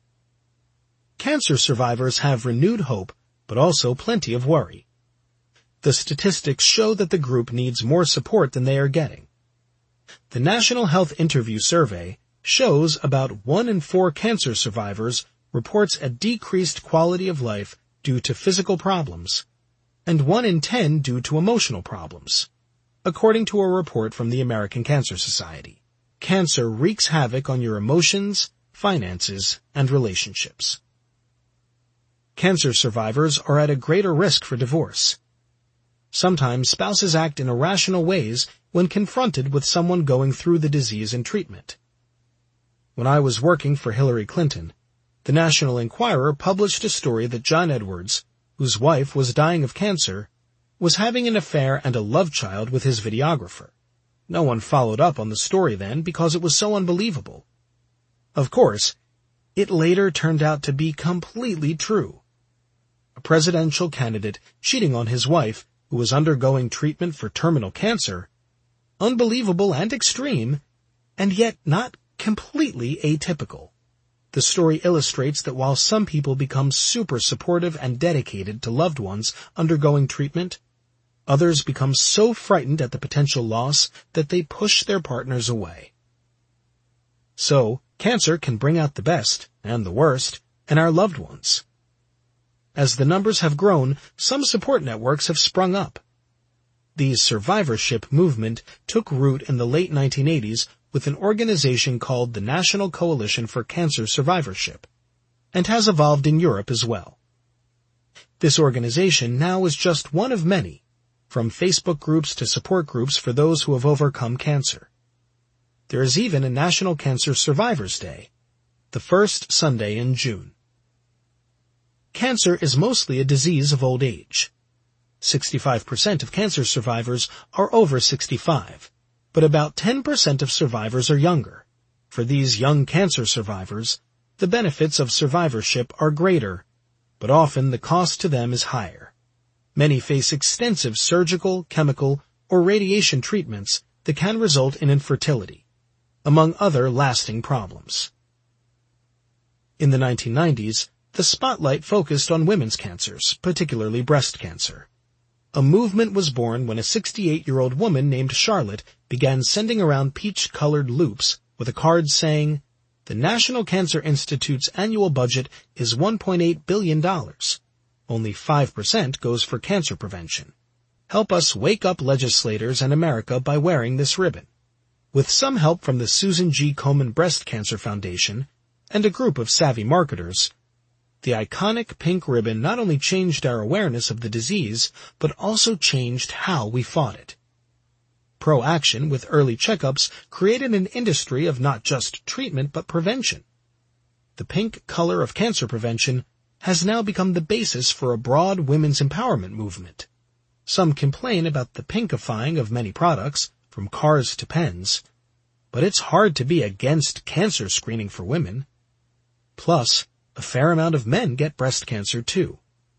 Cancer survivors have renewed hope, but also plenty of worry. The statistics show that the group needs more support than they are getting. The National Health Interview Survey shows about 1 in 4 cancer survivors reports a decreased quality of life due to physical problems, and 1 in 10 due to emotional problems, according to a report from the American Cancer Society. Cancer wreaks havoc on your emotions, finances, and relationships. Cancer survivors are at a greater risk for divorce. Sometimes spouses act in irrational ways when confronted with someone going through the disease and treatment. When I was working for Hillary Clinton, the National Enquirer published a story that John Edwards, whose wife was dying of cancer, was having an affair and a love child with his videographer. No one followed up on the story then because it was so unbelievable. Of course, it later turned out to be completely true. A presidential candidate cheating on his wife, who was undergoing treatment for terminal cancer, unbelievable and extreme, and yet not completely atypical. The story illustrates that while some people become super supportive and dedicated to loved ones undergoing treatment, Others become so frightened at the potential loss that they push their partners away. So, cancer can bring out the best, and the worst, in our loved ones. As the numbers have grown, some support networks have sprung up. The survivorship movement took root in the late 1980s with an organization called the National Coalition for Cancer Survivorship, and has evolved in Europe as well. This organization now is just one of many, from Facebook groups to support groups for those who have overcome cancer. There is even a National Cancer Survivors Day, the first Sunday in June. Cancer is mostly a disease of old age. 65% of cancer survivors are over 65, but about 10% of survivors are younger. For these young cancer survivors, the benefits of survivorship are greater, but often the cost to them is higher. Many face extensive surgical, chemical, or radiation treatments that can result in infertility, among other lasting problems. In the 1990s, the spotlight focused on women's cancers, particularly breast cancer. A movement was born when a 68-year-old woman named Charlotte began sending around peach-colored loops with a card saying, "The National Cancer Institute's annual budget is $1.8 billion. Only 5% goes for cancer prevention. Help us wake up legislators and America by wearing this ribbon." With some help from the Susan G. Komen Breast Cancer Foundation and a group of savvy marketers, the iconic pink ribbon not only changed our awareness of the disease, but also changed how we fought it. Pro-action with early checkups created an industry of not just treatment but prevention. The pink color of cancer prevention has now become the basis for a broad women's empowerment movement. Some complain about the pinkifying of many products, from cars to pens, but it's hard to be against cancer screening for women. Plus, a fair amount of men get breast cancer too.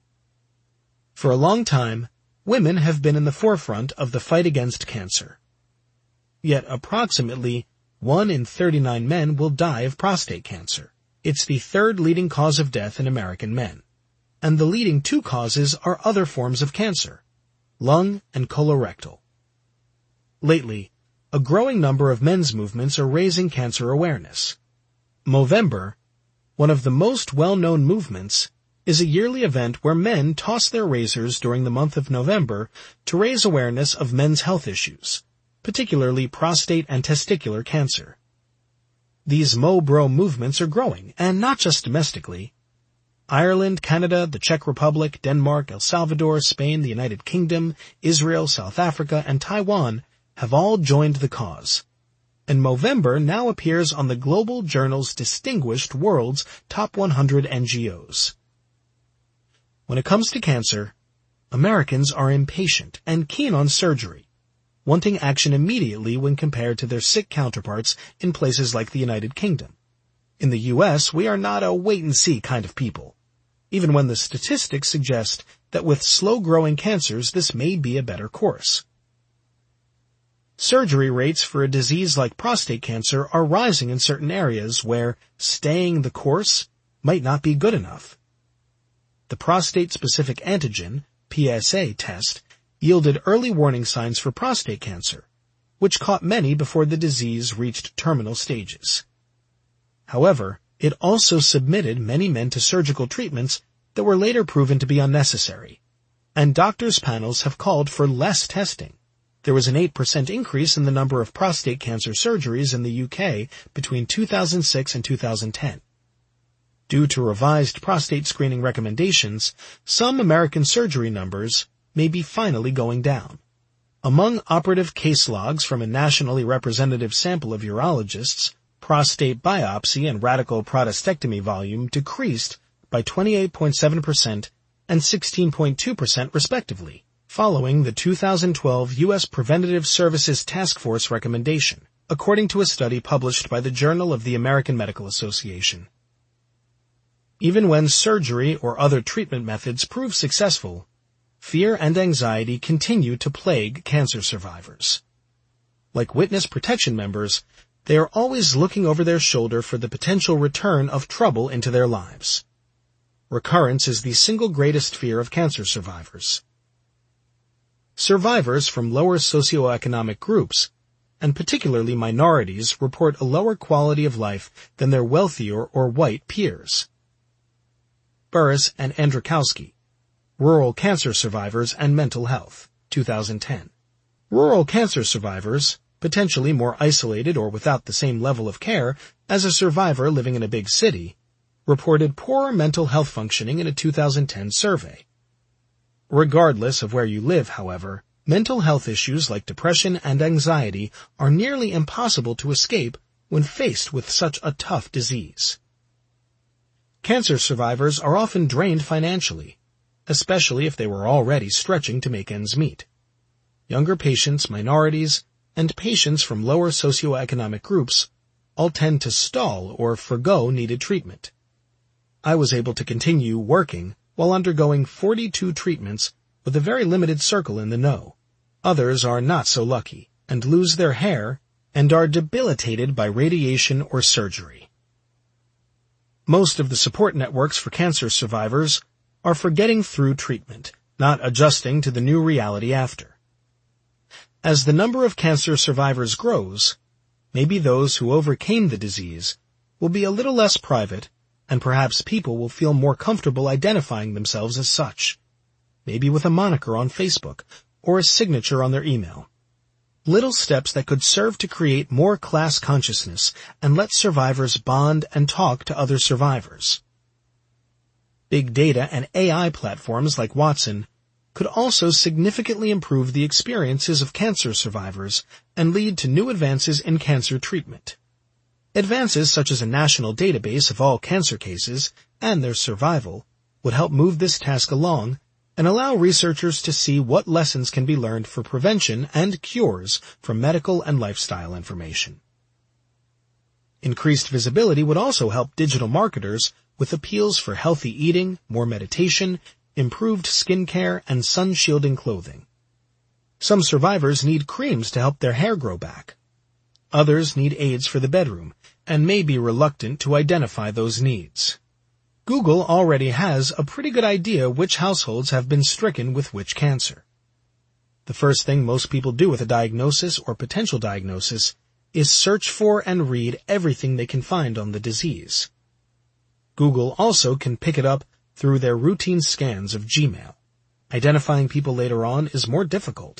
For a long time, women have been in the forefront of the fight against cancer. Yet approximately 1 in 39 men will die of prostate cancer. It's the third leading cause of death in American men. And the leading two causes are other forms of cancer, lung and colorectal. Lately, a growing number of men's movements are raising cancer awareness. Movember, one of the most well-known movements, is a yearly event where men toss their razors during the month of November to raise awareness of men's health issues, particularly prostate and testicular cancer. These Mo-Bro movements are growing, and not just domestically. Ireland, Canada, the Czech Republic, Denmark, El Salvador, Spain, the United Kingdom, Israel, South Africa, and Taiwan have all joined the cause. And Movember now appears on the Global Journal's distinguished World's Top 100 NGOs. When it comes to cancer, Americans are impatient and keen on surgery, wanting action immediately when compared to their sick counterparts in places like the United Kingdom. In the U.S., we are not a wait-and-see kind of people, even when the statistics suggest that with slow-growing cancers this may be a better course. Surgery rates for a disease like prostate cancer are rising in certain areas where staying the course might not be good enough. The prostate-specific antigen, PSA test, yielded early warning signs for prostate cancer, which caught many before the disease reached terminal stages. However, it also submitted many men to surgical treatments that were later proven to be unnecessary, and doctors' panels have called for less testing. There was an 8% increase in the number of prostate cancer surgeries in the UK between 2006 and 2010. Due to revised prostate screening recommendations, some American surgery numbers may be finally going down. Among operative case logs from a nationally representative sample of urologists, prostate biopsy and radical prostatectomy volume decreased by 28.7% and 16.2% respectively, following the 2012 U.S. Preventative Services Task Force recommendation, according to a study published by the Journal of the American Medical Association. Even when surgery or other treatment methods prove successful, fear and anxiety continue to plague cancer survivors. Like witness protection members, they are always looking over their shoulder for the potential return of trouble into their lives. Recurrence is the single greatest fear of cancer survivors. survivors from lower socioeconomic groups, and particularly minorities, report a lower quality of life than their wealthier or white peers. Burris and Andrzejkowski, Rural Cancer Survivors and Mental Health, 2010. Rural cancer survivors, potentially more isolated or without the same level of care as a survivor living in a big city, reported poorer mental health functioning in a 2010 survey. Regardless of where you live, however, mental health issues like depression and anxiety are nearly impossible to escape when faced with such a tough disease. Cancer survivors are often drained financially, especially if they were already stretching to make ends meet. Younger patients, minorities, and patients from lower socioeconomic groups all tend to stall or forgo needed treatment. I was able to continue working while undergoing 42 treatments with a very limited circle in the know. Others are not so lucky and lose their hair and are debilitated by radiation or surgery. Most of the support networks for cancer survivors are for getting through treatment, not adjusting to the new reality after. As the number of cancer survivors grows, maybe those who overcame the disease will be a little less private, and perhaps people will feel more comfortable identifying themselves as such, maybe with a moniker on Facebook or a signature on their email. Little steps that could serve to create more class consciousness and let survivors bond and talk to other survivors. Big data and AI platforms like Watson could also significantly improve the experiences of cancer survivors and lead to new advances in cancer treatment. Advances such as a national database of all cancer cases and their survival would help move this task along and allow researchers to see what lessons can be learned for prevention and cures from medical and lifestyle information. Increased visibility would also help digital marketers with appeals for healthy eating, more meditation, improved skincare, and sun-shielding clothing. Some survivors need creams to help their hair grow back. Others need aids for the bedroom and may be reluctant to identify those needs. Google already has a pretty good idea which households have been stricken with which cancer. The first thing most people do with a diagnosis or potential diagnosis is search for and read everything they can find on the disease. Google also can pick it up through their routine scans of Gmail. Identifying people later on is more difficult.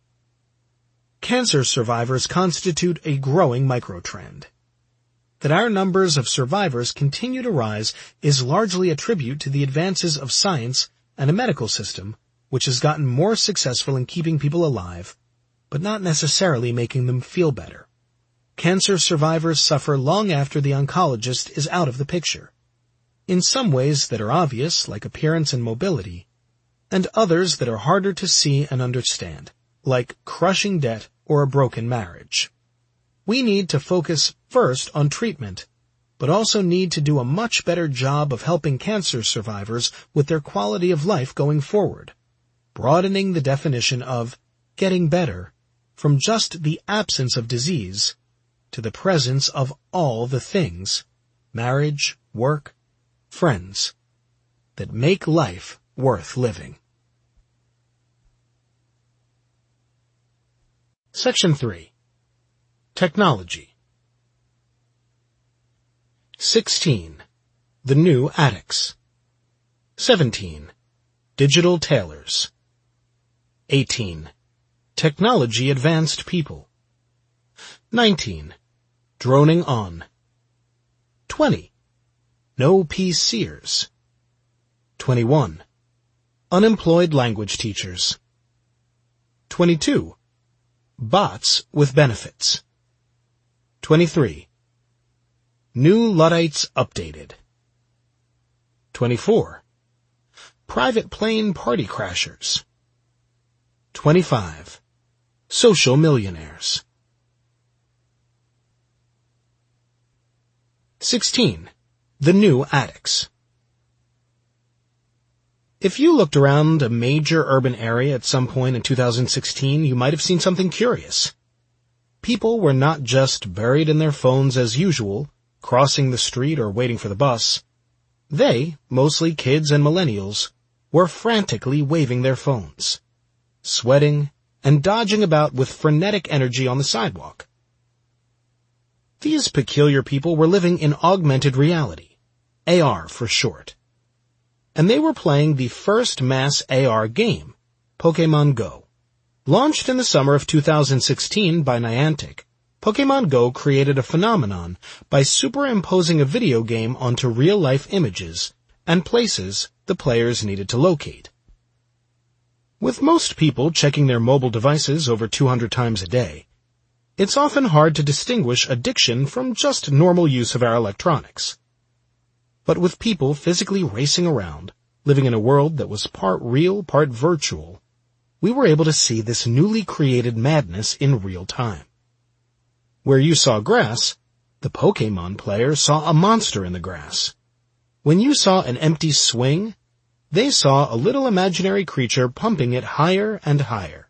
Cancer survivors constitute a growing microtrend. That our numbers of survivors continue to rise is largely a tribute to the advances of science and a medical system which has gotten more successful in keeping people alive, but not necessarily making them feel better. Cancer survivors suffer long after the oncologist is out of the picture, in some ways that are obvious, like appearance and mobility, and others that are harder to see and understand, like crushing debt or a broken marriage. We need to focus first on treatment, but also need to do a much better job of helping cancer survivors with their quality of life going forward, broadening the definition of getting better from just the absence of disease to the presence of all the things, marriage, work, friends, that make life worth living. Section 3. Technology. 16. The new addicts. 17. Digital tailors. 18. Technology advanced people. 19. Droning on. 20. No PCers. 21. Unemployed language teachers. 22. Bots with benefits. 23. New Luddites updated. 24. Private plane party crashers. 25. Social millionaires. 16. The new addicts. If you looked around a major urban area at some point in 2016, you might have seen something curious. People were not just buried in their phones as usual, crossing the street or waiting for the bus. They, mostly kids and millennials, were frantically waving their phones. sweating, and dodging about with frenetic energy on the sidewalk. These peculiar people were living in augmented reality, AR for short. And they were playing the first mass AR game, Pokémon Go. Launched in the summer of 2016 by Niantic, Pokémon Go created a phenomenon by superimposing a video game onto real-life images and places the players needed to locate. With most people checking their mobile devices over 200 times a day, it's often hard to distinguish addiction from just normal use of our electronics. But with people physically racing around, living in a world that was part real, part virtual, we were able to see this newly created madness in real time. Where you saw grass, the Pokémon player saw a monster in the grass. When you saw an empty swing, they saw a little imaginary creature pumping it higher and higher.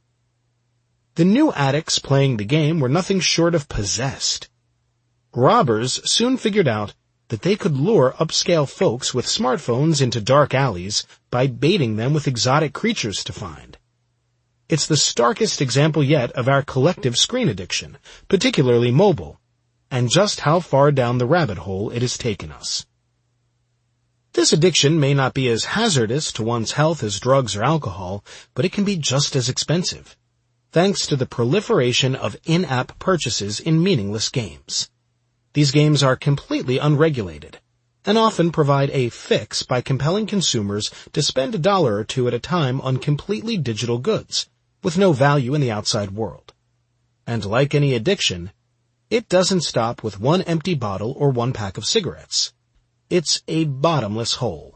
The new addicts playing the game were nothing short of possessed. Robbers soon figured out that they could lure upscale folks with smartphones into dark alleys by baiting them with exotic creatures to find. It's the starkest example yet of our collective screen addiction, particularly mobile, and just how far down the rabbit hole it has taken us. This addiction may not be as hazardous to one's health as drugs or alcohol, but it can be just as expensive, thanks to the proliferation of in-app purchases in meaningless games. These games are completely unregulated, and often provide a fix by compelling consumers to spend $1 or $2 at a time on completely digital goods, with no value in the outside world. And like any addiction, it doesn't stop with one empty bottle or one pack of cigarettes. It's a bottomless hole.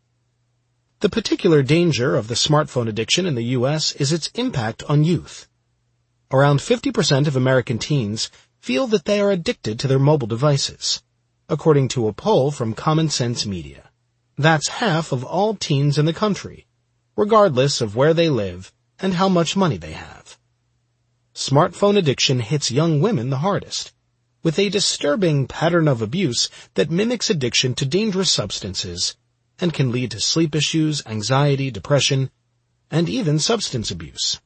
The particular danger of the smartphone addiction in the U.S. is its impact on youth. Around 50% of American teens feel that they are addicted to their mobile devices, according to a poll from Common Sense Media. That's half of all teens in the country, regardless of where they live and how much money they have. Smartphone addiction hits young women the hardest, with a disturbing pattern of abuse that mimics addiction to dangerous substances and can lead to sleep issues, anxiety, depression, and even substance abuse.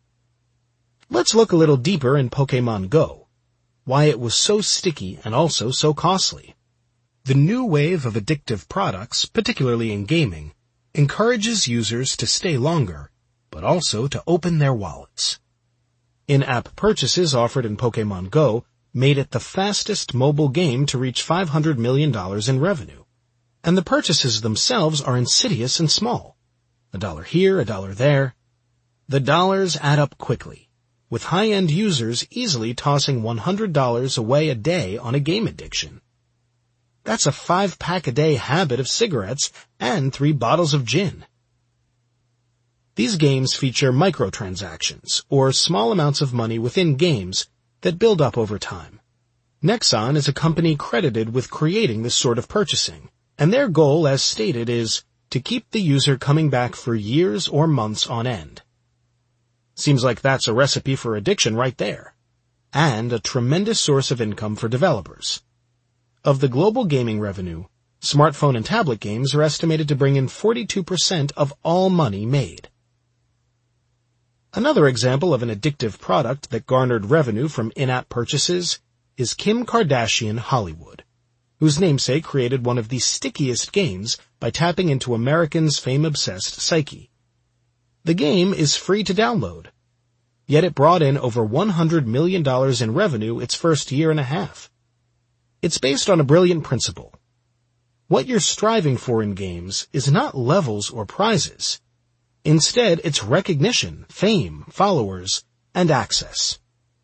Let's look a little deeper in Pokémon Go, why it was so sticky and also so costly. The new wave of addictive products, particularly in gaming, encourages users to stay longer, but also to open their wallets. In-app purchases offered in Pokémon Go made it the fastest mobile game to reach $500 million in revenue. And the purchases themselves are insidious and small. $1 here, $1 there. The dollars add up quickly, with high-end users easily tossing $100 away a day on a game addiction. That's a 5-pack-a-day habit of cigarettes and 3 bottles of gin. These games feature microtransactions, or small amounts of money within games that build up over time. Nexon is a company credited with creating this sort of purchasing, and their goal, as stated, is to keep the user coming back for years or months on end. Seems like that's a recipe for addiction right there, and a tremendous source of income for developers. Of the global gaming revenue, smartphone and tablet games are estimated to bring in 42% of all money made. Another example of an addictive product that garnered revenue from in-app purchases is Kim Kardashian Hollywood, whose namesake created one of the stickiest games by tapping into Americans' fame-obsessed psyche. The game is free to download, yet it brought in over $100 million in revenue its first year and a half. It's based on a brilliant principle. What you're striving for in games is not levels or prizes. Instead, it's recognition, fame, followers, and access.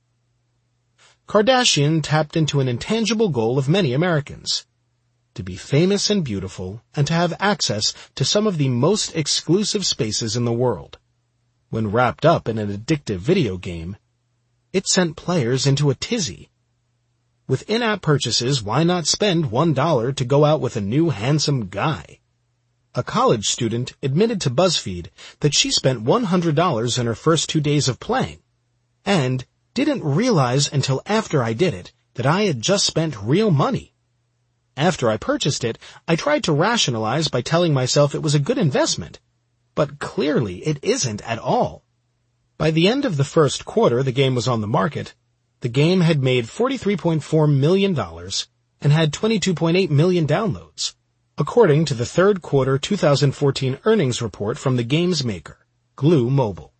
Kardashian tapped into an intangible goal of many Americans: to be famous and beautiful and to have access to some of the most exclusive spaces in the world. When wrapped up in an addictive video game, it sent players into a tizzy. With in-app purchases, why not spend $1 to go out with a new handsome guy? A college student admitted to BuzzFeed that she spent $100 in her first 2 days of playing, and didn't realize until after I did it that I had just spent real money. After I purchased it, I tried to rationalize by telling myself it was a good investment, but clearly it isn't at all. By the end of the first quarter the game was on the market, the game had made $43.4 million and had 22.8 million downloads, according to the third quarter 2014 earnings report from the game's maker, Glu Mobile.